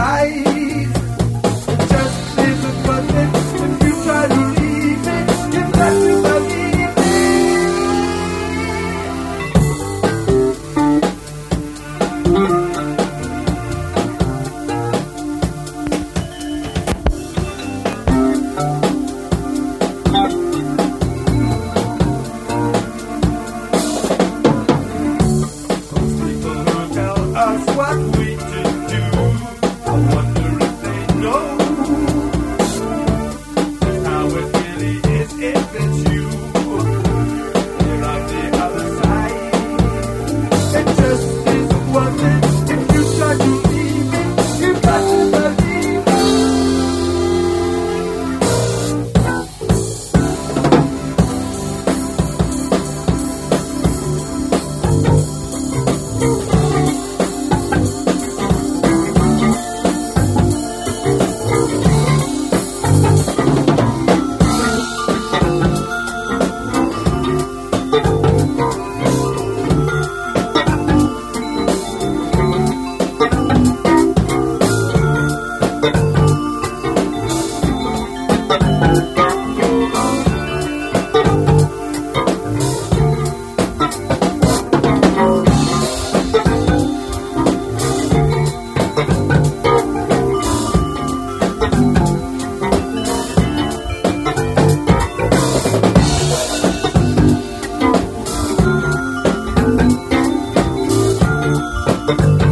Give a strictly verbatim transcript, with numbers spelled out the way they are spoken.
size. It just isn't worth it if you try to leave me. You've got to believe me. Those people who tell us what we should do, I wonder if they know just how it really is if it's you. You're on the other side. It just isn't worth it if you try to leave me. You've got to believe me. Thank you.